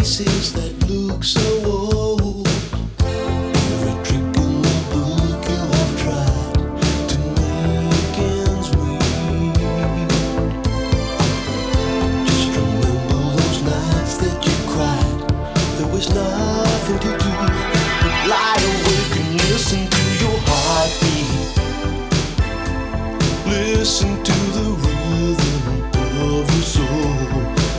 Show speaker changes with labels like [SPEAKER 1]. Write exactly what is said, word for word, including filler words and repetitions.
[SPEAKER 1] faces that look so old. Every trick in the book you have tried to make ends meet. Just remember those nights that you cried. There was not